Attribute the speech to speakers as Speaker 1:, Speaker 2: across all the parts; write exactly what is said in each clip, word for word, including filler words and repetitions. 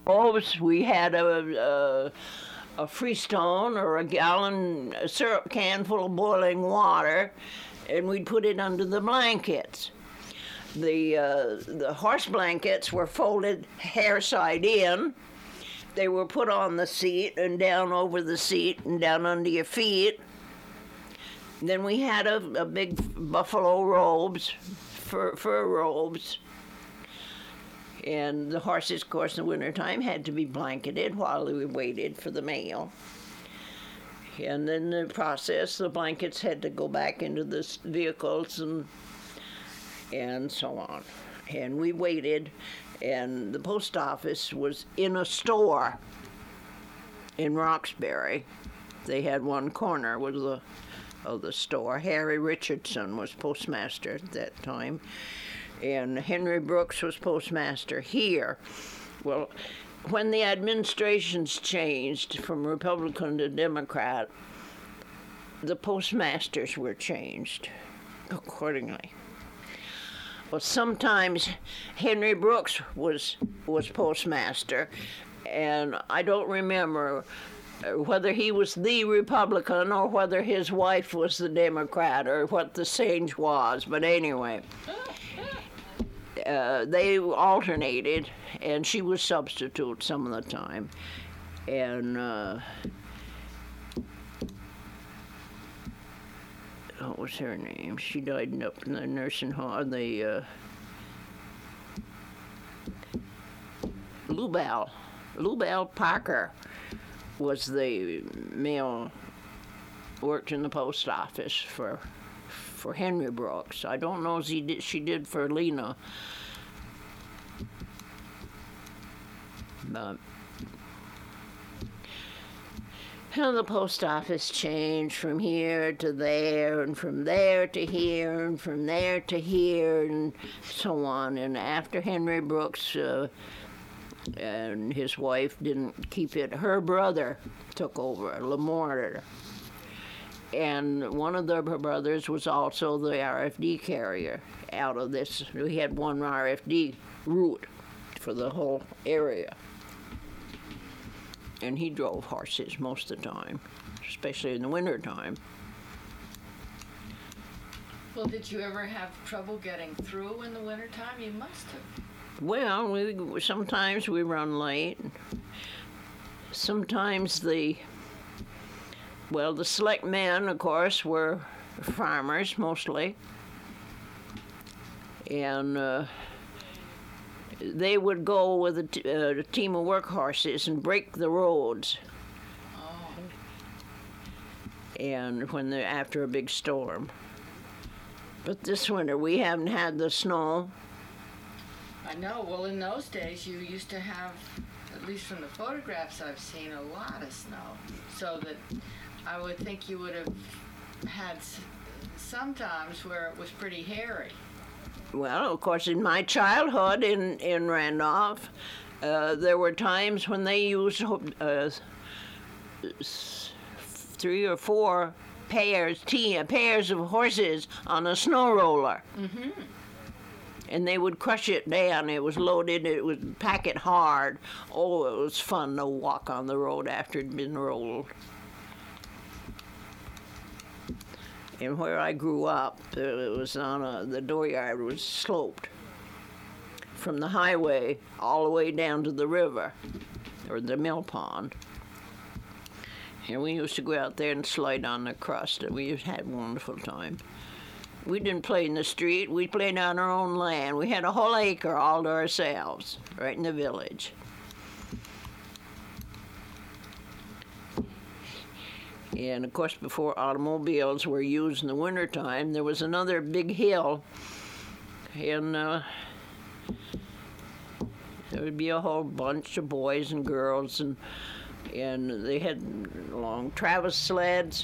Speaker 1: robes. We had a, a, a Freestone or a gallon a syrup can full of boiling water, and we'd put it under the blankets. The, uh, the horse blankets were folded hair side in. They were put on the seat and down over the seat and down under your feet. Then we had a, a big buffalo robes, fur, fur robes. And the horses, of course, in the wintertime had to be blanketed while we waited for the mail. And in the process, the blankets had to go back into the vehicles and and so on. And we waited, and the post office was in a store in Roxbury. They had one corner was the of the store. Harry Richardson was postmaster at that time, and Henry Brooks was postmaster here. Well, when the administrations changed from Republican to Democrat, the postmasters were changed accordingly. Well, sometimes Henry Brooks was was postmaster, and I don't remember whether he was the Republican or whether his wife was the Democrat or what the change was. But anyway, uh, they alternated, and she was substitute some of the time. And uh, what was her name? She died up in the nursing home. The uh, Lubell, Lubell Parker was the male, worked in the post office for for Henry Brooks. I don't know if he did, she did for Lena. But and the post office changed from here to there, and from there to here, and from there to here, and so on. And after Henry Brooks uh, and his wife didn't keep it, her brother took over, Lamorter. And one of the brothers was also the R F D carrier out of this. We had one R F D route for the whole area. And he drove horses most of the time, especially in the wintertime.
Speaker 2: Well, did you ever have trouble getting through in the wintertime? You must have.
Speaker 1: Well, we, sometimes we run late. Sometimes the, well, the select men, of course, were farmers mostly. And uh, they would go with a, t- uh, a team of work horses and break the roads.
Speaker 2: Oh.
Speaker 1: And when they're after a big storm. But this winter we haven't had the snow.
Speaker 2: I know. Well, in those days you used to have, at least from the photographs I've seen, a lot of snow. So that I would think you would have had s- sometimes where it was pretty hairy.
Speaker 1: Well, of course, in my childhood in, in Randolph, uh, there were times when they used uh, three or four pairs, te- pairs of horses on a snow roller.
Speaker 2: Mm-hmm.
Speaker 1: And they would crush it down. It was loaded. It would pack it hard. Oh, it was fun to walk on the road after it'd been rolled. And where I grew up, uh, it was on a, the dooryard was sloped from the highway all the way down to the river, or the mill pond. And we used to go out there and slide on the crust, and we had a wonderful time. We didn't play in the street. We played on our own land. We had a whole acre all to ourselves, right in the village. And, of course, before automobiles were used in the wintertime, there was another big hill. And uh, there would be a whole bunch of boys and girls, and and they had long traverse sleds.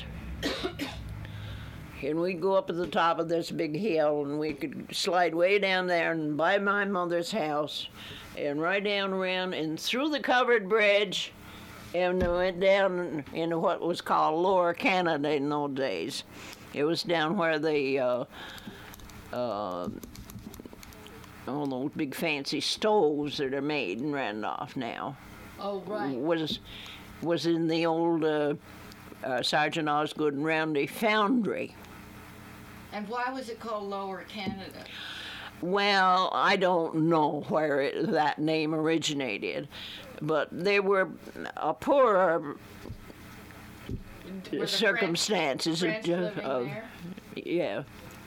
Speaker 1: And we'd go up at the top of this big hill, and we could slide way down there and by my mother's house, and right down around and through the covered bridge, and went down into what was called Lower Canada in those days. It was down where the uh, uh, all those big fancy stoves that are made in Randolph now.
Speaker 2: Oh, right.
Speaker 1: Was was in the old uh, uh, Sergeant Osgood and Roundy foundry.
Speaker 2: And why was it called Lower Canada?
Speaker 1: Well, I don't know where it, that name originated, but they were a poorer
Speaker 2: Were the
Speaker 1: circumstances
Speaker 2: French, French
Speaker 1: of,
Speaker 2: living
Speaker 1: of
Speaker 2: there?
Speaker 1: yeah.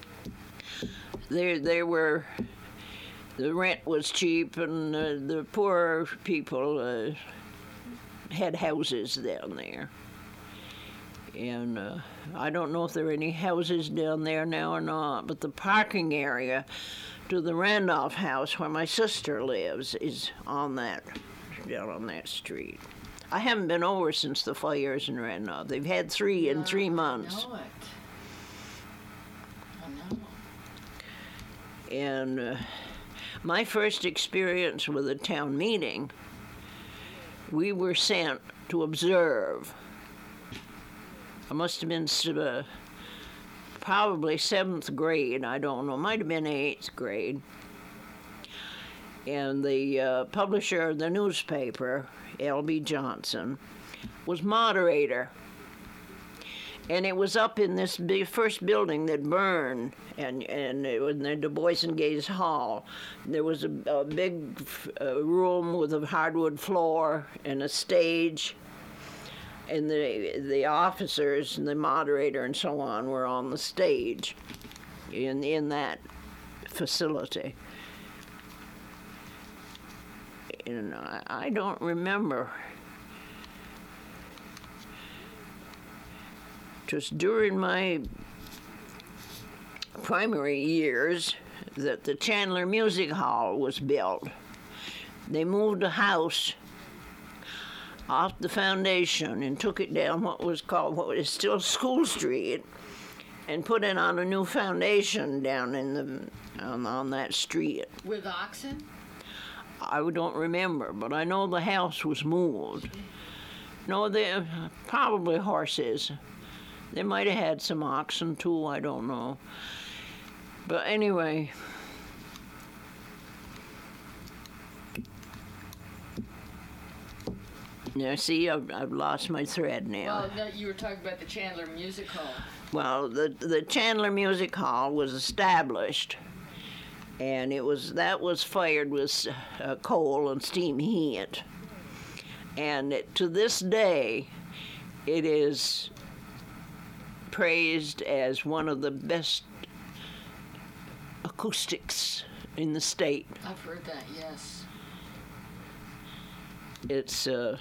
Speaker 1: They they were the rent was cheap, and uh, the poor people uh, had houses down there. And uh, I don't know if there are any houses down there now or not, but the parking area to the Randolph house where my sister lives is on that, down on that street. I haven't been over since the fires in Randolph. They've had three in
Speaker 2: No,
Speaker 1: three months.
Speaker 2: I know it. I know.
Speaker 1: And uh, my first experience with a town meeting, we were sent to observe. I must have been uh, probably seventh grade, I don't know, might have been eighth grade. And the uh, publisher of the newspaper, L B Johnson, was moderator. And it was up in this big first building that burned, and, and it was in the Du Bois and Gaze Hall. There was a, a big uh, room with a hardwood floor and a stage. And the the officers and the moderator and so on were on the stage in in that facility. And I, I don't remember. Just during my primary years that the Chandler Music Hall was built. They moved a house off the foundation and took it down what was called, what is still School Street, and put it on a new foundation down in the on, on that street.
Speaker 2: With oxen?
Speaker 1: I don't remember, but I know the house was moved. No, they probably horses. They might have had some oxen too, I don't know. But anyway, now see, I've, I've lost my thread now.
Speaker 2: Well, no, you were talking about the Chandler Music Hall.
Speaker 1: Well, the the Chandler Music Hall was established, and it was that was fired with uh, coal and steam heat, and it, to this day, it is praised as one of the best acoustics in the state.
Speaker 2: I've heard that, yes.
Speaker 1: It's uh,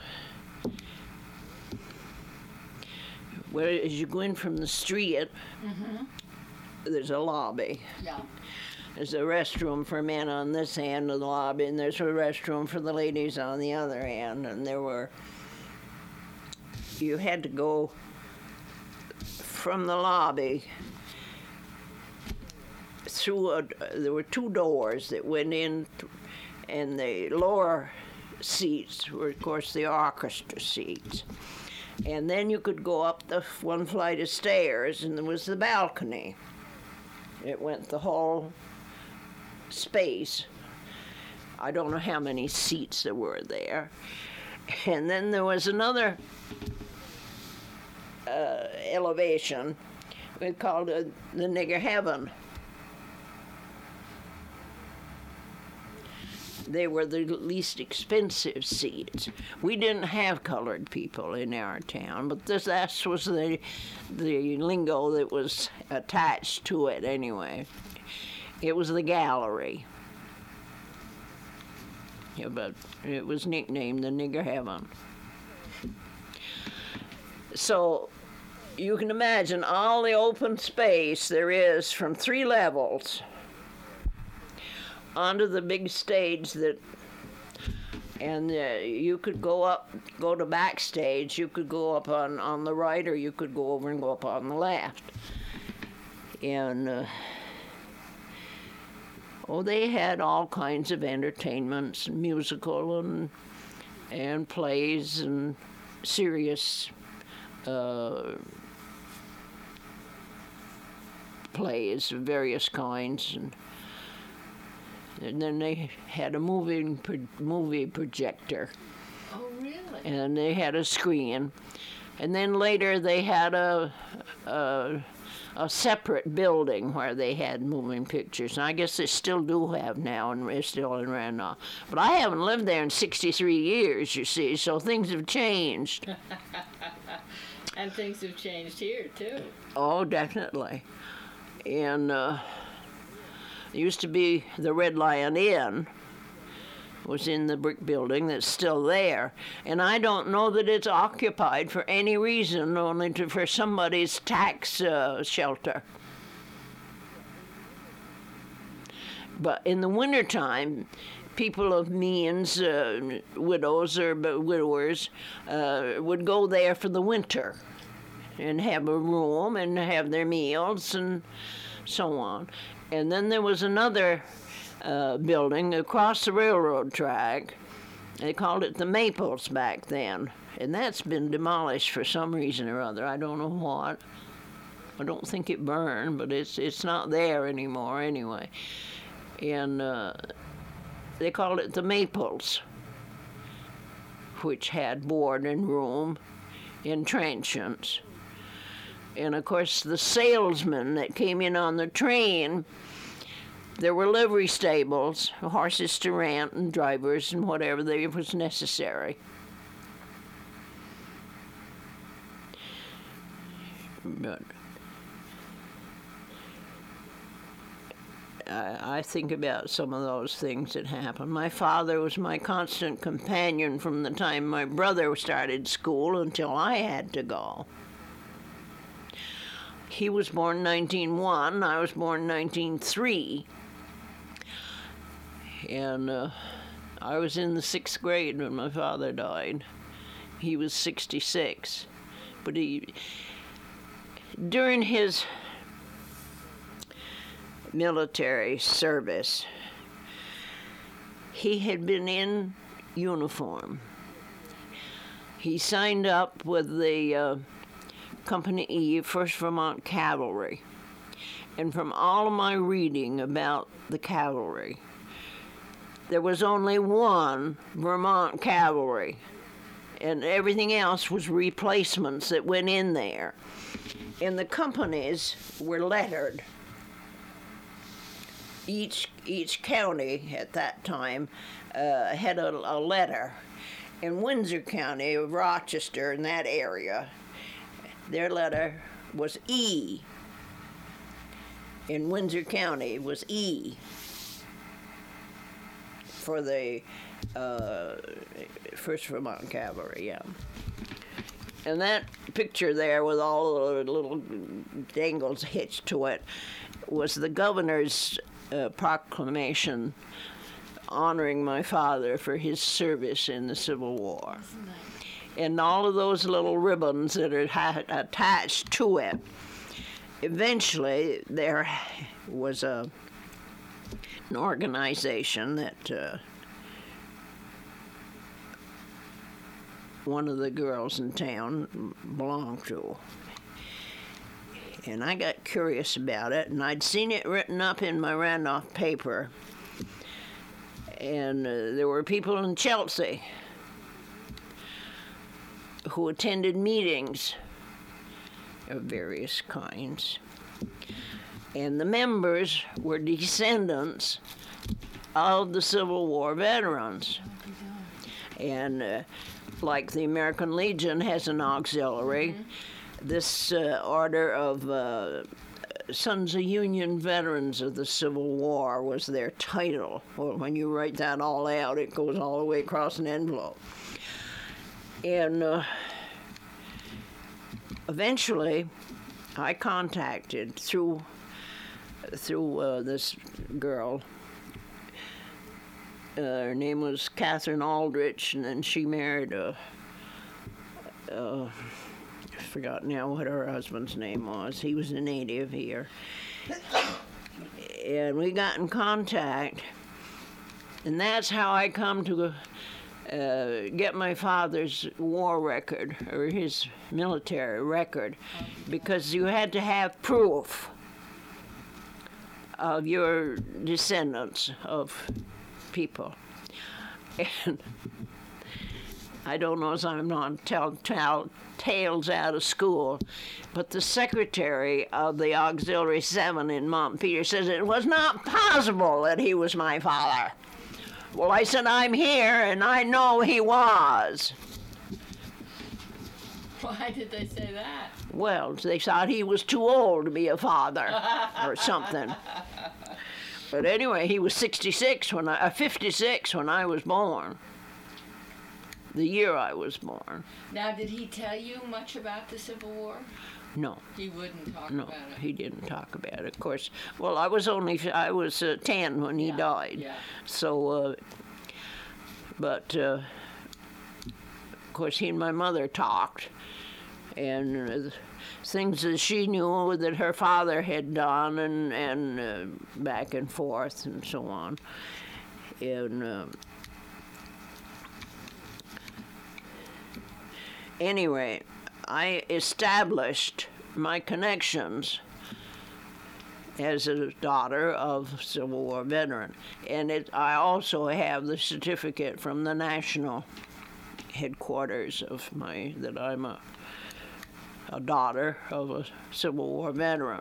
Speaker 1: where as you go in from the street,
Speaker 2: Mm-hmm.
Speaker 1: there's a lobby.
Speaker 2: Yeah.
Speaker 1: There's a restroom for men on this end of the lobby, and there's a restroom for the ladies on the other end. And there were, you had to go from the lobby through a, there were two doors that went in, and the lower seats were, of course, the orchestra seats. And then you could go up the one flight of stairs, and there was the balcony. It went the whole space. I don't know how many seats there were there. And then there was another uh, elevation. We called it the nigger heaven. They were the least expensive seats. We didn't have colored people in our town, but this that was the the lingo that was attached to it anyway. It was the gallery. Yeah, but it was nicknamed the nigger heaven. So you can imagine all the open space there is from three levels onto the big stage that, and uh, you could go up, go to backstage, you could go up on, on the right, or you could go over and go up on the left. And, uh, oh, they had all kinds of entertainments, musical and, and plays and serious uh, plays of various kinds. And And then they had a moving pro- movie projector,
Speaker 2: Oh, really?
Speaker 1: and they had a screen. And then later they had a, a, a separate building where they had moving pictures. And I guess they still do have now, and it's still in Randolph. But I haven't lived there in sixty-three years, you see, so things have changed.
Speaker 2: And things have changed here, too.
Speaker 1: Oh, definitely. And uh, it used to be the Red Lion Inn was in the brick building that's still there. And I don't know that it's occupied for any reason, only to, for somebody's tax uh, shelter. But in the wintertime, people of means, uh, widows or widowers, uh, would go there for the winter and have a room and have their meals and so on. And then there was another uh, building across the railroad track. They called it the Maples back then. And that's been demolished for some reason or other. I don't know what. I don't think it burned, but it's it's not there anymore anyway. And uh, they called it the Maples, which had board and room and transients. And of course, the salesmen that came in on the train, there were livery stables, horses to rent, and drivers, and whatever they, was necessary. But I, I think about some of those things that happened. My father was my constant companion from the time my brother started school until I had to go. He was born nineteen oh one, I was born nineteen oh three. And uh, I was in the sixth grade when my father died. He was sixty-six. But he, during his military service, he had been in uniform. He signed up with the uh, Company E, First Vermont Cavalry. And from all of my reading about the cavalry, there was only one Vermont cavalry, and everything else was replacements that went in there. And the companies were lettered. Each each county at that time uh, had a, a letter. In Windsor County, Rochester, in that area, their letter was E. In Windsor County, it was E for the uh, First Vermont Cavalry, yeah. And that picture there with all the little dangles hitched to it was the governor's uh, proclamation honoring my father for his service in the Civil War. And all of those little ribbons that are ha- attached to it. Eventually, there was a an organization that uh, one of the girls in town belonged to. And I got curious about it, and I'd seen it written up in my Randolph paper. And uh, there were people in Chelsea who attended meetings of various kinds. And the members were descendants of the Civil War veterans. And uh, like the American Legion has an auxiliary, mm-hmm. this uh, order of uh, Sons of Union Veterans of the Civil War was their title. Well, when you write that all out, it goes all the way across an envelope. And uh, eventually, I contacted through through uh, this girl. Uh, her name was Catherine Aldrich, and then she married a. Uh, I forgot now what her husband's name was. He was a native here, and we got in contact, and that's how I come to. Uh, get my father's war record, or his military record, because you had to have proof of your descendants of people. And I don't know as I'm not tell, tell tales out of school, but the secretary of the Auxiliary seven in Montpelier says it was not possible that he was my father. Well, I said, I'm here, and I know he was.
Speaker 2: Why did they say that?
Speaker 1: Well, they thought he was too old to be a father or something. But anyway, he was sixty-six when I, uh, fifty-six when I was born. The year I was born.
Speaker 2: Now, did he tell you much about the Civil War?
Speaker 1: No.
Speaker 2: He wouldn't talk
Speaker 1: No,
Speaker 2: about it?
Speaker 1: he didn't talk about it, of course. Well, I was only, I was uh, ten when he
Speaker 2: Yeah,
Speaker 1: died.
Speaker 2: yeah.
Speaker 1: So, uh, but, uh, of course, he and my mother talked. And uh, things that she knew that her father had done, and, and uh, back and forth and so on. And uh, anyway, I established my connections as a daughter of a Civil War veteran. And it, I also have the certificate from the national headquarters of my, that I'm a a daughter of a Civil War veteran.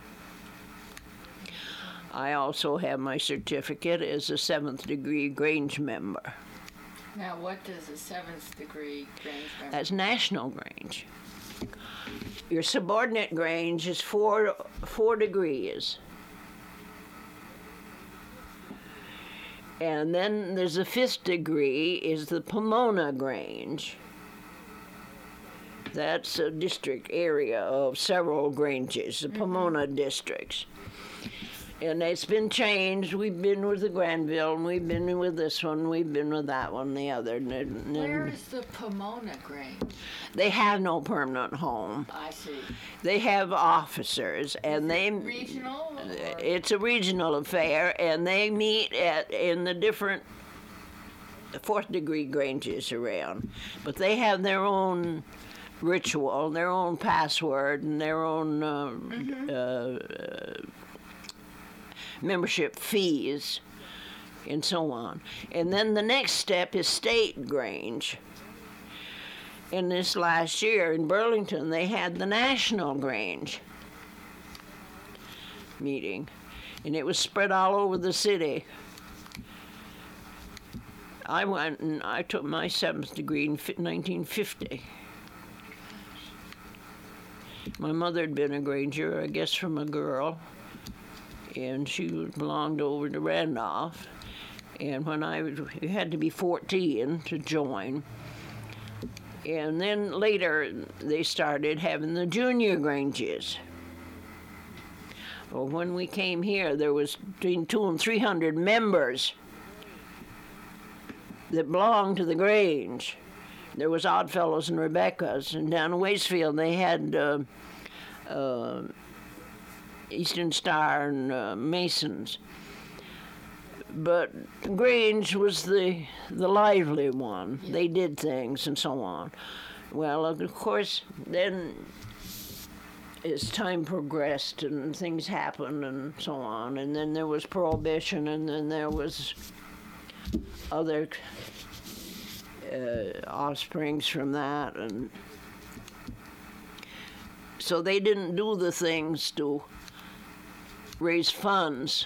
Speaker 1: I also have my certificate as a seventh degree Grange member.
Speaker 2: Now, what does a seventh degree Grange member?
Speaker 1: That's National Grange. Your subordinate Grange is four, four degrees. And then there's a fifth degree is the Pomona Grange. That's a district area of several Granges, the mm-hmm. Pomona districts. And it's been changed. We've been with the Granville, and we've been with this one, we've been with that one, the other. And, and
Speaker 2: where is the Pomona Grange?
Speaker 1: They have no permanent home.
Speaker 2: I see.
Speaker 1: They have officers, and
Speaker 2: is
Speaker 1: they...
Speaker 2: It regional? Or?
Speaker 1: It's a regional affair, and they meet at in the different fourth degree Granges around. But they have their own ritual, their own password, and their own uh, mm-hmm. uh, membership fees, and so on. And then the next step is State Grange. In this last year in Burlington, they had the National Grange meeting, and it was spread all over the city. I went and I took my seventh degree in nineteen fifty. My mother had been a Granger, I guess, from a girl, and she belonged over to Randolph. And when I was, you had to be fourteen to join. And then later, they started having the junior Granges. Well, when we came here, there was between two and three hundred members that belonged to the Grange. There was Oddfellows and Rebecca's, and down in Waitsfield they had uh, uh, Eastern Star and uh, Masons. But Grange was the the lively one. Yeah. They did things and so on. Well, of course, then as time progressed and things happened and so on, and then there was Prohibition, and then there was other uh, offsprings from that, and so they didn't do the things to raise funds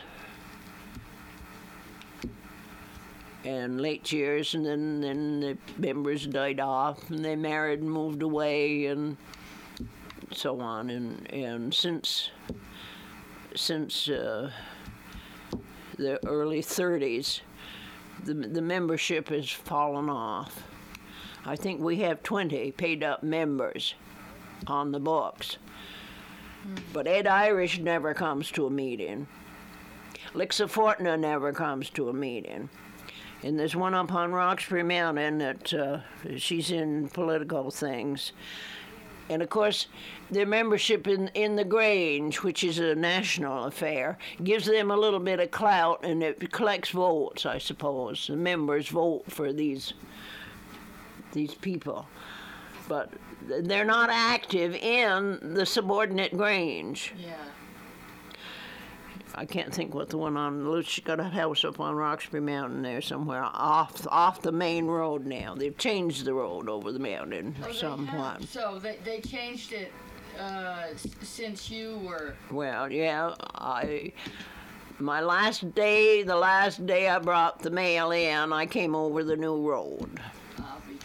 Speaker 1: in late years, and then, then the members died off, and they married and moved away, and so on. And and since since uh, the early thirties, the the membership has fallen off. I think we have twenty paid-up members on the books, mm. but Ed Irish never comes to a meeting. Lixa Fortuna never comes to a meeting. And there's one up on Roxbury Mountain that uh, she's in political things. And of course, their membership in, in the Grange, which is a national affair, gives them a little bit of clout, and it collects votes, I suppose. The members vote for these, these people. But they're not active in the subordinate Grange.
Speaker 2: Yeah.
Speaker 1: I can't think what the one on, Lucy's got a house up on Roxbury Mountain there somewhere, off off the main road now. They've changed the road over the mountain
Speaker 2: Oh, they
Speaker 1: somewhat.
Speaker 2: have. So they, they changed it uh, s- since you were.
Speaker 1: Well, yeah, I, my last day, the last day I brought the mail in, I came over the new road.
Speaker 2: I'll be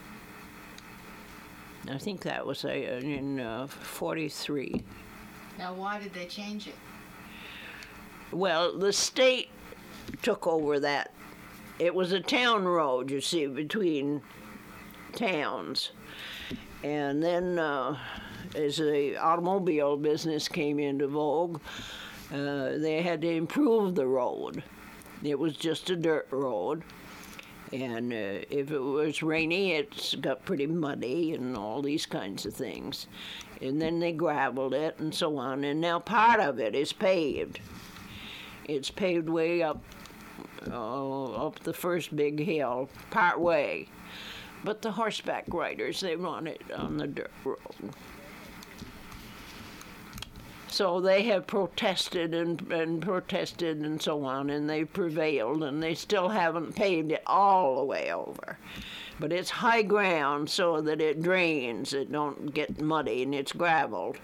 Speaker 2: darned.
Speaker 1: I think that was uh, in uh, forty-three.
Speaker 2: Now, why did they change it?
Speaker 1: Well, the state took over that. It was a town road, you see, between towns. And then uh, as the automobile business came into vogue, uh, they had to improve the road. It was just a dirt road. And uh, if it was rainy, it's got pretty muddy and all these kinds of things. And then they gravelled it and so on. And now part of it is paved. It's paved way up, uh, up the first big hill, part way. But the horseback riders, they run it on the dirt road. So they have protested and, and protested and so on, and they prevailed, and they still haven't paved it all the way over. But it's high ground so that it drains, it don't get muddy, and it's gravelled.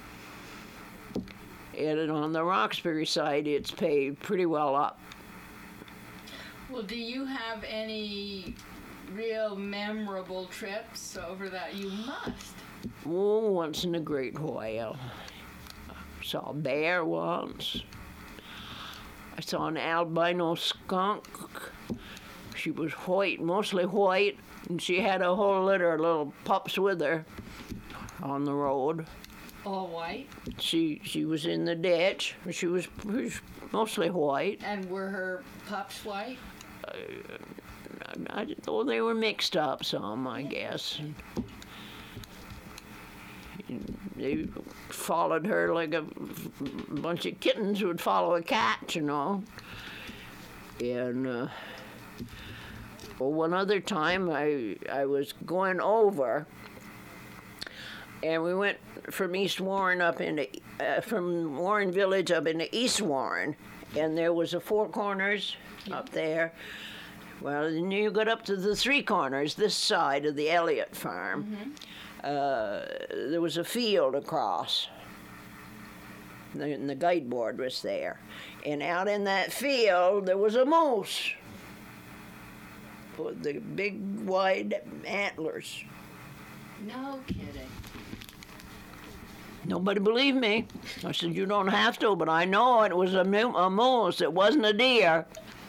Speaker 1: And on the Roxbury side, it's paved pretty well up.
Speaker 2: Well, do you have any real memorable trips over that? You must.
Speaker 1: Oh, once in a great while. I saw a bear once. I saw an albino skunk. She was white, mostly white, and she had a whole litter of little pups with her on the road.
Speaker 2: All white?
Speaker 1: She she was in the ditch. She was, she was mostly white.
Speaker 2: And were her pups white?
Speaker 1: I, I, oh, they were mixed up some, I guess. They followed her like a bunch of kittens would follow a cat, you know. And uh, well, one other time I I was going over, and we went from East Warren up into uh, from Warren Village up into East Warren, and there was a Four Corners up there. Well, then you got up to the Three Corners, this side of the Elliott farm. Mm-hmm. Uh, there was a field across, and the guide board was there. And out in that field, there was a moose with the big, wide antlers.
Speaker 2: No kidding.
Speaker 1: Nobody believed me. I said, you don't have to, but I know it was a, mo- a moose. It wasn't a deer.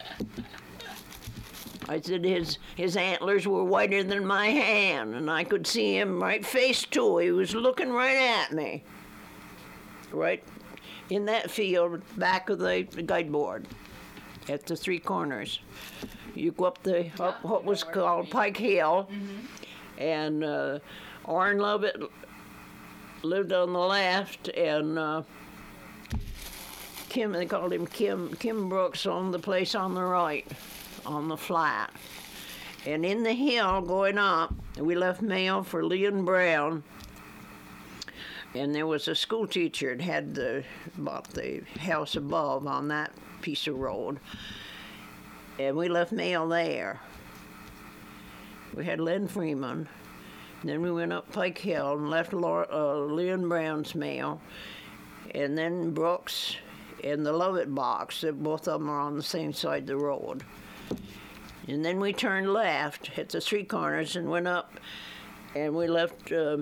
Speaker 1: I said his his antlers were whiter than my hand, and I could see him right face to. He was looking right at me. Right in that field, back of the, the guide board, at the Three Corners. You go up the up what was called Pike Hill, mm-hmm. and uh, Orrin Lovett lived on the left, and uh, Kim, they called him Kim, Kim Brooks owned the place on the right, on the flat. And in the hill going up, we left mail for Leon Brown, and there was a school teacher that had the, bought the house above on that piece of road, and we left mail there. We had Len Freeman. Then we went up Pike Hill and left Laura, uh, Leon Brown's mail, and then Brooks and the Lovett box. Both of them are on the same side of the road. And then we turned left at the Three Corners and went up, and we left uh,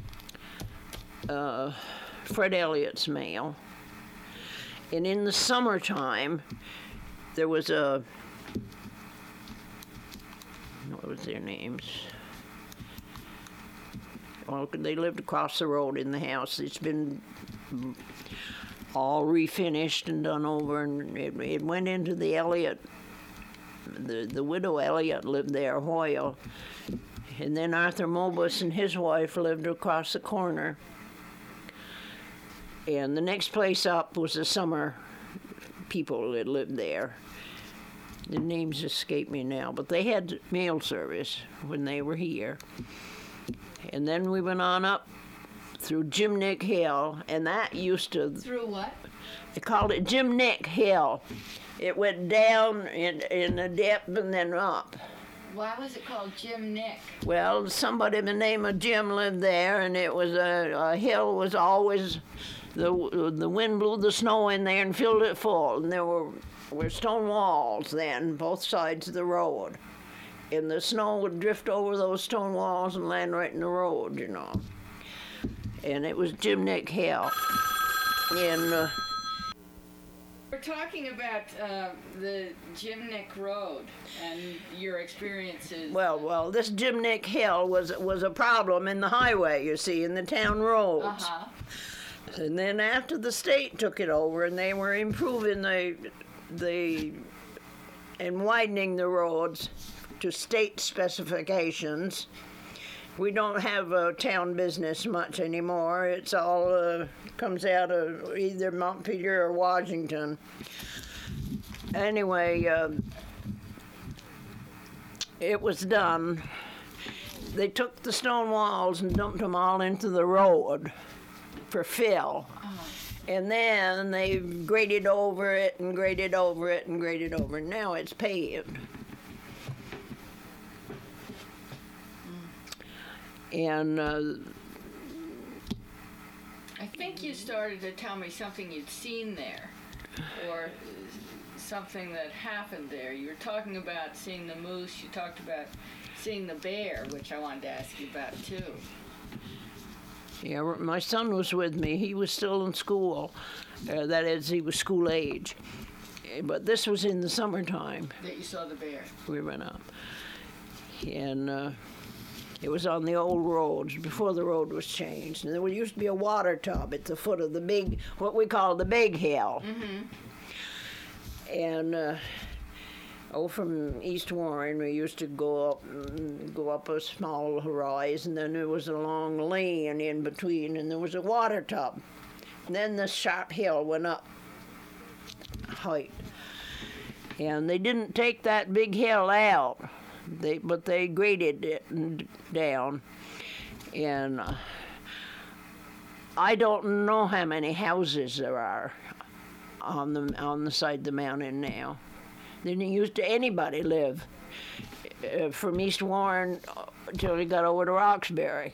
Speaker 1: uh, Fred Elliott's mail. And in the summertime, there was a, what was their names? Well, they lived across the road in the house. It's been all refinished and done over, and it, it went into the Elliott. The, the widow Elliott lived there a while. And then Arthur Mobus and his wife lived across the corner. And the next place up was the Summer people that lived there. The names escape me now, but they had mail service when they were here. And then we went on up through Jim Nick Hill, and that used to...
Speaker 2: Through what?
Speaker 1: They called it Jim Nick Hill. It went down in, in a dip and then up.
Speaker 2: Why was it called Jim Nick?
Speaker 1: Well, somebody by the name of Jim lived there, and it was a, a hill was always, the the wind blew the snow in there and filled it full, and there were, were stone walls then, both sides of the road. And the snow would drift over those stone walls and land right in the road, you know. And it was Jim Nick Hill. And uh,
Speaker 2: we're talking about uh, the Jim Nick Road and your experiences.
Speaker 1: well, well, this Jim Nick Hill was was a problem in the highway, you see, in the town roads.
Speaker 2: Uh-huh.
Speaker 1: And then after the state took it over and they were improving the the and widening the roads to state specifications, we don't have a town business much anymore. It's all uh, comes out of either Montpelier or Washington. Anyway, uh, it was done. They took the stone walls and dumped them all into the road for fill. And then they graded over it and graded over it and graded over it. Now it's paved. And uh,
Speaker 2: I think you started to tell me something you'd seen there, or something that happened there. You were talking about seeing the moose. You talked about seeing the bear, which I wanted to ask you about too.
Speaker 1: yeah, my son was with me. He was still in school. Uh, that is, he was school age. Uh, But this was in the summertime.
Speaker 2: That you saw the bear.
Speaker 1: We went up. And uh, it was on the old roads before the road was changed. And there used to be a water tub at the foot of the big, what we call the big hill.
Speaker 2: Mm-hmm.
Speaker 1: And uh, oh, from East Warren, we used to go up, mm, go up a small rise, and then there was a long lane in between, and there was a water tub. And then the sharp hill went up height, and they didn't take that big hill out. They, but they graded it n- down, and uh, I don't know how many houses there are on the on the side of the mountain now. Didn't used to anybody live uh, from East Warren until he got over to Roxbury.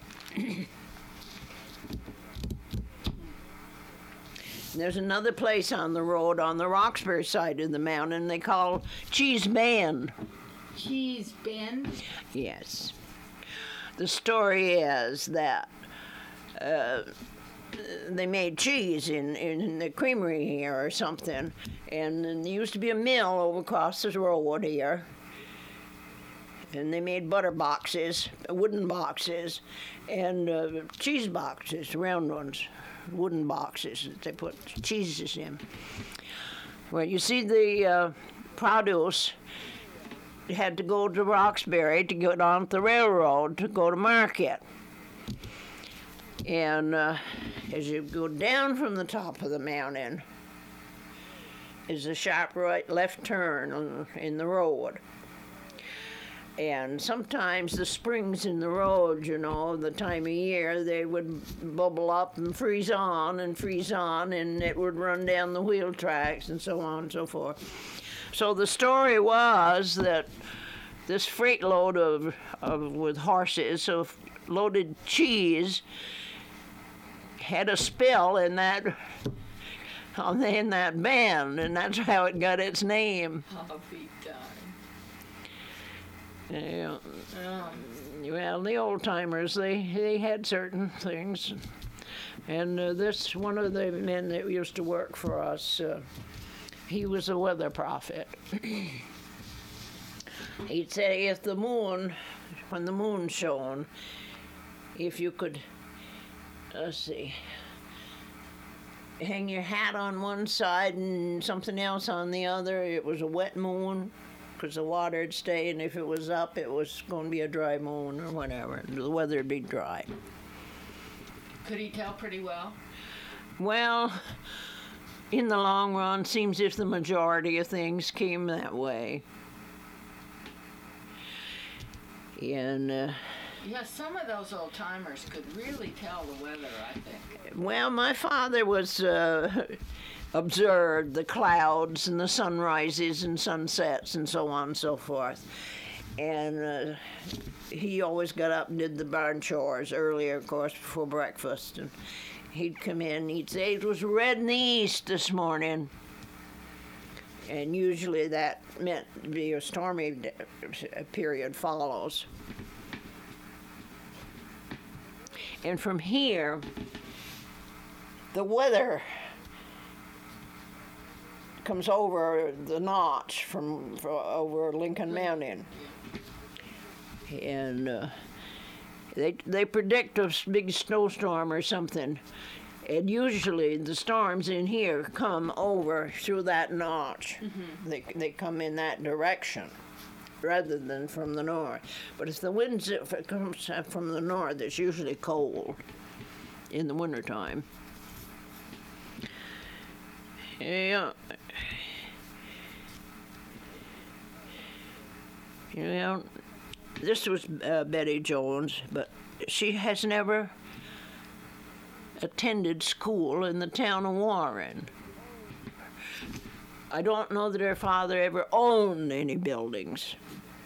Speaker 1: There's another place on the road on the Roxbury side of the mountain they call Cheese Bend.
Speaker 2: Cheese Bend?
Speaker 1: Yes. The story is that uh, they made cheese in, in the creamery here or something, and then there used to be a mill over across the road here, and they made butter boxes, wooden boxes, and uh, cheese boxes, round ones, wooden boxes that they put cheeses in. Well, you see the uh, produce had to go to Roxbury to get on the railroad to go to market. And uh, as you go down from the top of the mountain is a sharp right left turn in the road. And sometimes the springs in the road, you know, the time of year, they would bubble up and freeze on and freeze on, and it would run down the wheel tracks and so on and so forth. So the story was that this freight load of, of with horses, so loaded cheese, had a spill in that on the, in that bend, and that's how it got its name.
Speaker 2: Oh, big time.
Speaker 1: Yeah.
Speaker 2: Oh.
Speaker 1: Well, the old timers, they they had certain things, and uh, this one of the men that used to work for us. Uh, He was a weather prophet. He'd say if the moon, when the moon shone, if you could, let's see, hang your hat on one side and something else on the other, it was a wet moon, because the water'd stay, and if it was up, it was going to be a dry moon or whatever, and the weather'd be dry.
Speaker 2: Could he tell pretty well?
Speaker 1: Well, in the long run, seems if the majority of things came that way. And uh,
Speaker 2: Yeah, some of those old timers could really tell the weather, I think.
Speaker 1: Well, my father was uh, observed the clouds and the sunrises and sunsets and so on and so forth. And uh, he always got up and did the barn chores earlier, of course, before breakfast. And he'd come in and he'd say, "It was red in the east this morning." And usually that meant the stormy period follows. And from here, the weather comes over the notch from, from over Lincoln Mountain. And uh, they, they predict a big snowstorm or something. And usually the storms in here come over through that notch. Mm-hmm. They, they come in that direction rather than from the north. But if the wind if it comes from the north, it's usually cold in the wintertime. Yeah. You know, this was uh, Betty Jones, but she has never attended school in the town of Warren. I don't know that her father ever owned any buildings.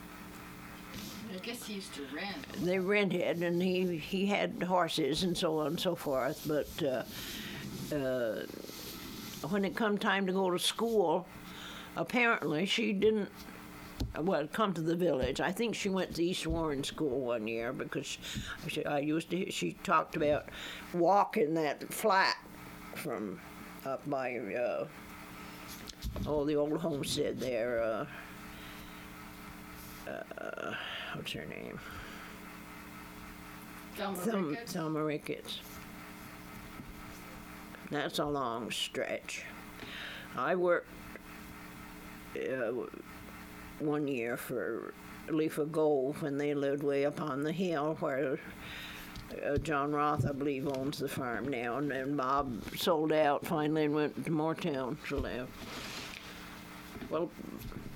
Speaker 2: I guess he used to rent.
Speaker 1: They rented, and he, he had horses and so on and so forth, but uh, uh, when it come time to go to school, apparently she didn't, well, come to the village. I think she went to East Warren School one year because she, I used to, she talked about walking that flat from up by, uh, oh, the old homestead there. Uh, uh, what's her name?
Speaker 2: Thelma
Speaker 1: Thum,
Speaker 2: Ricketts?
Speaker 1: Thelma Ricketts. That's a long stretch. I worked uh, one year for Leaf of Gold when they lived way up on the hill where uh, John Roth, I believe, owns the farm now, and then Bob sold out finally and went to Moortown to live. Well,